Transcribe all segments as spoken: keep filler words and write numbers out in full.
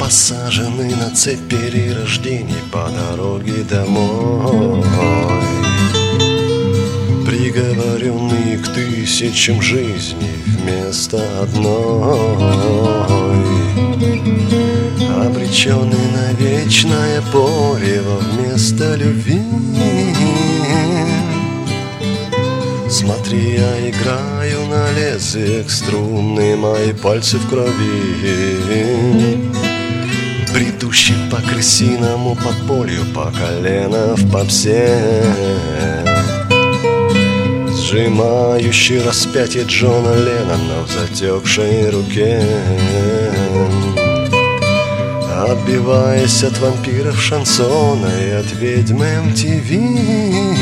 посажены на цепь перерождений по дороге домой, приговоренные к тысячам жизней вместо одной, обреченный на вечное порево вместо любви. Смотри, я играю на лезвиях струнные, мои пальцы в крови, бредущий по крысиному подполью, по колено в попсе, сжимающий распятие Джона Леннона в затекшей руке, отбиваясь от вампиров шансона и от ведьм эм ти ви.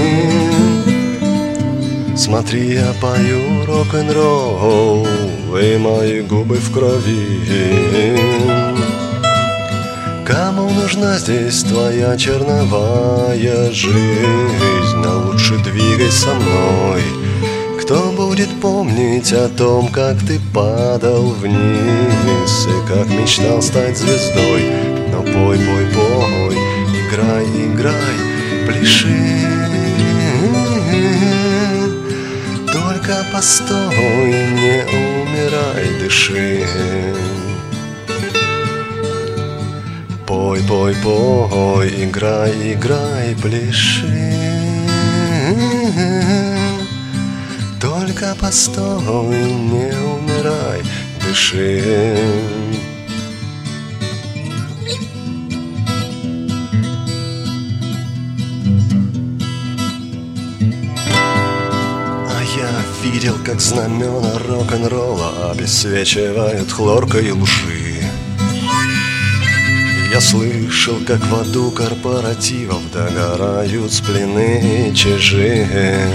Смотри, я пою рок-н-ролл, и мои губы в крови. Кому нужна здесь твоя черновая жизнь? Но лучше двигай со мной. Кто будет помнить о том, как ты падал вниз и как мечтал стать звездой? Но пой, пой, пой, играй, играй, пляши. Только постой, не умирай, дыши. Пой, пой, пой, играй, играй, пляши. Только постой, не умирай, дыши. Я видел, как знамена рок-н-ролла обесвечивают хлоркой лжи. Я слышал, как в аду корпоративов догорают сплены и чижи.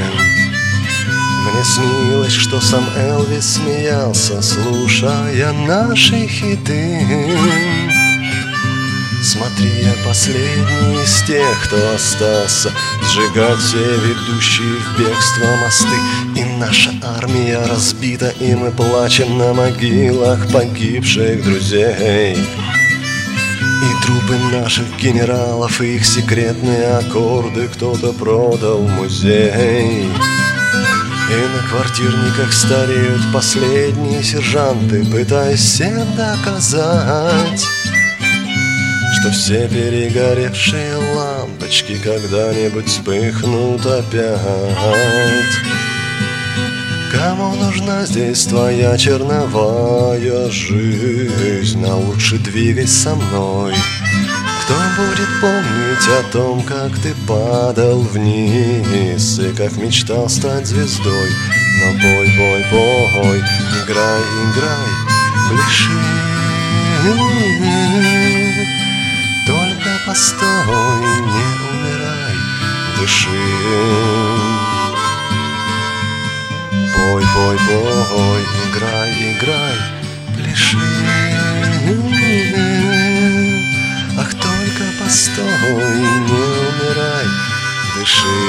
Мне снилось, что сам Элвис смеялся, слушая наши хиты. Смотри, я последний из тех, кто остался, сжигать все ведущие в бегство мосты. И наша армия разбита, и мы плачем на могилах погибших друзей. И трупы наших генералов, и их секретные аккорды кто-то продал в музей. И на квартирниках стареют последние сержанты, пытаясь всем доказать, что все перегоревшие лампочки когда-нибудь вспыхнут опять. Кому нужна здесь твоя черновая жизнь? А лучше двигай со мной. Кто будет помнить о том, как ты падал вниз и как мечтал стать звездой? Но пой, пой, пой, играй, играй, пляши. Только постой, не умирай, дыши. Пой, пой, пой, играй, играй, пляши. Ах, только постой, не умирай, дыши.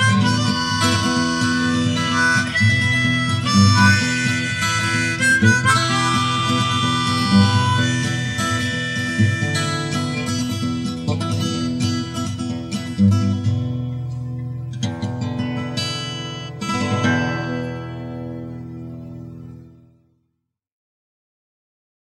Thank you.